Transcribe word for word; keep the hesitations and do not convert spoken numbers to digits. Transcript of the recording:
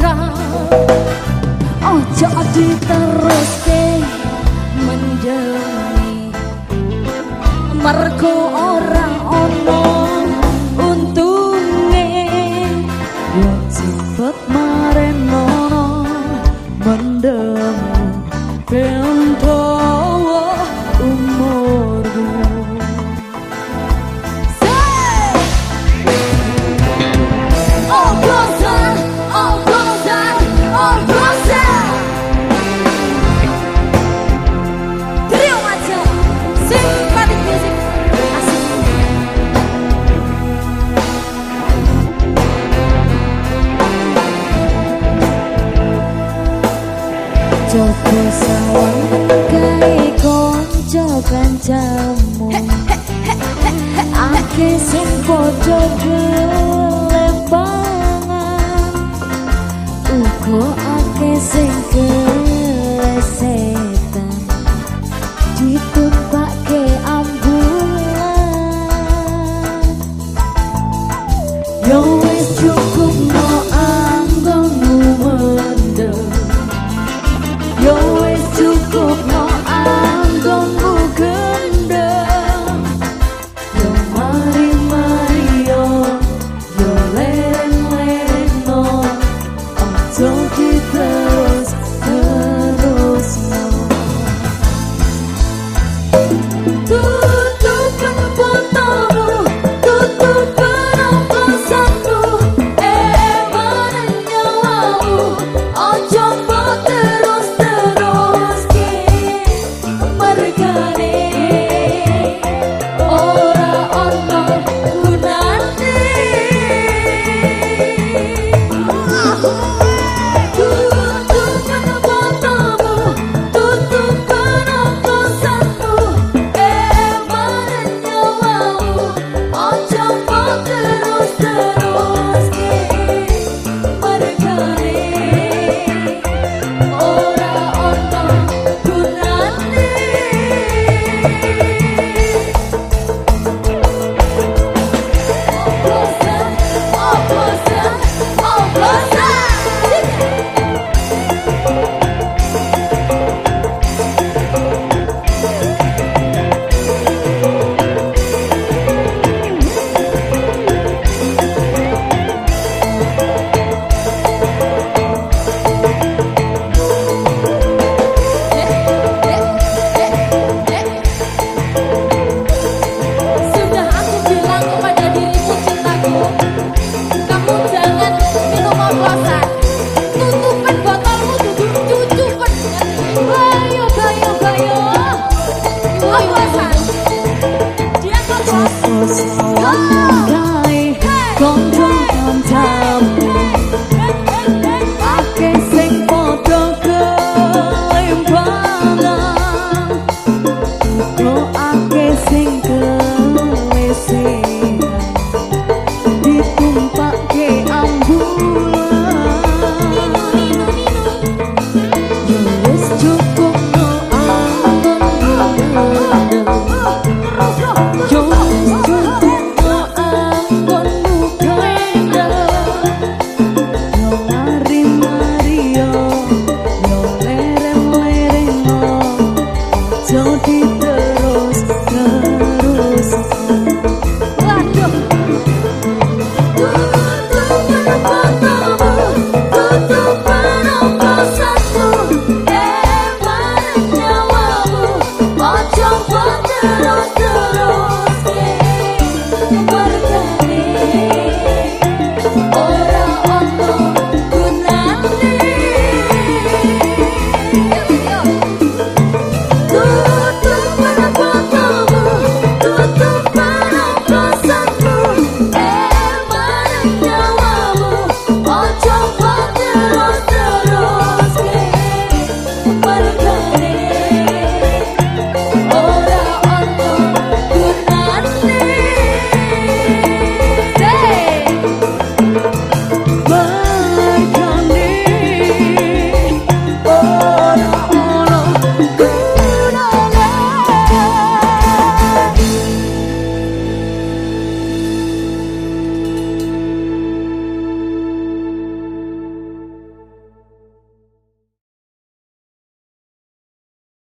Ojo diteruske mendemi mergo ora ono untunge yo cepet mareno mendem pento umurku. Oh bosan, oh bosan, oh bosan. Trio aja, simpatik musik asik. Coba sawang gawe konco kancamu, ake sing padha gelembangan, uga ake sing kelesetan, ditumpake ambulan. Yo wis cukup no anggonmu mendem, yo wis cukup no anggonmu gendeng. Yo mari mari yo, yo leren leren no, ojo diterus terus no. Tutupkan fotomu, tutupkan angkasamu, eh mana nyawamu, ojo terus terus ke mergane ora ono gunane. Tutupkan fotomu, tutupkan angkasamu, eh mana nyawamu, ojo terus terus ke mergane ora ono gunane. Bosan, oh bosan, oh bosan. Sudah aku bilang kepada dirimu cintaku, kamu jangan minum oplosan. Tutupkan botolmu, duduk cucukan. Bayo, bayo, bayo. Oplosan. Dia oplosan. Gawe konco kancamu, ake sing padha kelimpangan, uga ake sing kelesehan, ditumpake ambulan. Yo wis cukup no anggonmu mendem, yo wis cukup no anggonmu gendeng. Yo mari mari yo, yo leren leren no, ojo diterus terus. Waduh. Tutupkan fotomu, tutupkan angkasamu, eh mana nyawamu, ojo terus terus ke mergane ora ono gunane. Tutupkan fotomu, tutupkan angkasamu, eh mana nyawamu, ojo terus